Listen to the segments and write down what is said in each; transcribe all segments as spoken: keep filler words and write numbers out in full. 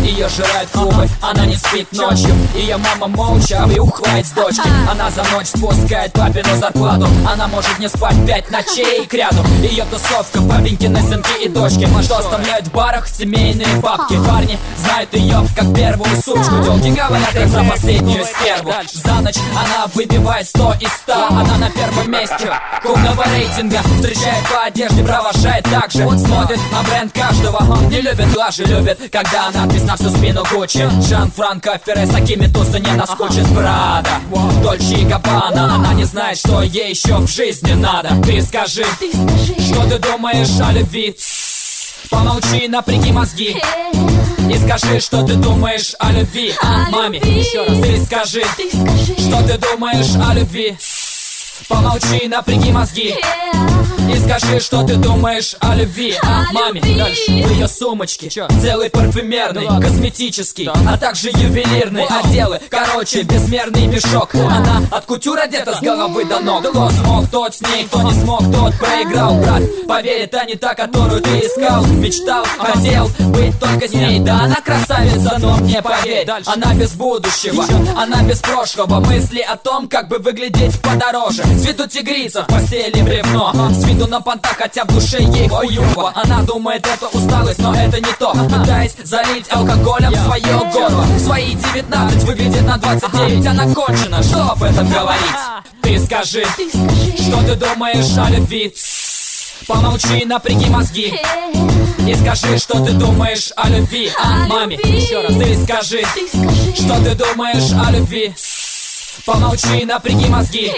ее жирают клубы, она не спит ночью. Ее мама молча выухивает с дочки. Она за ночь спускает папину зарплату. Она может не спать пять ночей кряду. Ее тусовка, папенькины сынки и дочки, что оставляют в барах семейные бабки. Парни знают ее как первую сучку. Телки говорят как за последнюю стерву. За ночь она выбивает сто из ста. Она на первом месте клубного рейтинга. Встречает по одежде, провожает так же. Смотрит на бренд каждого. Не любит глажи, любит, когда надпись на всю спину Гуччи. Жан-Франко Ферре, с такими тусы не наскучит. Прада, Дольче и Габбана. Она не знает, что ей еще в жизни надо. Ты скажи, Ты скажи, что ты думаешь о любви? Помолчи, напряги мозги и скажи, что ты думаешь о любви. О Маме, любви. еще раз ты скажи, ты скажи, что ты думаешь о любви. Помолчи, напряги мозги и скажи, что ты думаешь о любви. О Маме, любви. дальше. В ее сумочке целый парфюмерный, косметический, а также ювелирный отделы. Короче, безмерный мешок. Она от кутюр одета с головы до ног. Кто смог, тот с ней, кто не смог, тот проиграл. Брат, поверь, это не та, которую ты искал. Мечтал, хотел быть только с ней. Да, она красавица, но мне поверь, она без будущего, она без прошлого. Мысли о том, как бы выглядеть подороже. С виду тигрица, в постели бревно, с виду на понтах, хотя в душе ей хуёво. Она думает, это усталость, но это не то. Пытаясь залить алкоголем свое горло. В свои девятнадцать выглядит на двадцать девять. Она кончена, что об этом говорить? Ты скажи, ты скажи, что ты думаешь о любви? Помолчи, напряги мозги и скажи, что ты думаешь о любви. О Маме, любви. еще раз ты скажи, ты скажи, что ты думаешь о любви. Помолчи, напряги мозги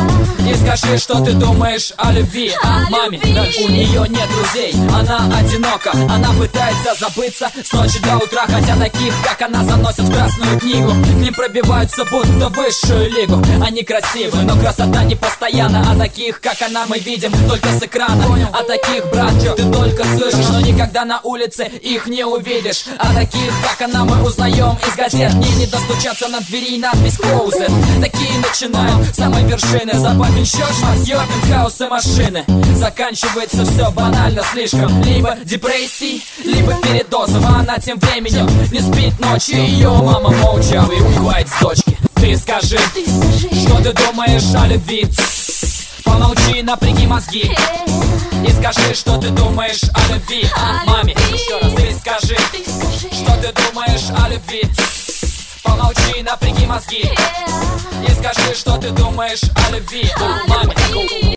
и скажи, что ты думаешь о любви. О Маме, любви. дальше. У нее нет друзей, она одинока. Она пытается забыться с ночи до утра. Хотя таких, как она, заносят в красную книгу. К ним пробиваются будто в высшую лигу. Они красивы, но красота не постоянна. А таких, как она, мы видим только с экрана. А таких, брат, ты только слышишь, но никогда на улице их не увидишь. А таких, как она, мы узнаем из газет. Мне не достучаться на двери надпись «Closet». Такие начинают с самой вершины. За папин счет шматье, пентхаусы, машины. Заканчивается все банально слишком. Либо депрессией, либо передозом. А она тем временем не спит ночью. Ее мама молча выухивает с дочки. Ты скажи, ты скажи, что ты думаешь о любви? Помолчи, напряги мозги и скажи, что ты думаешь о любви. О Маме, любви. еще раз ты скажи, ты скажи, что ты думаешь о любви. Помолчи, напряги мозги и скажи, что ты думаешь о любви. Маме.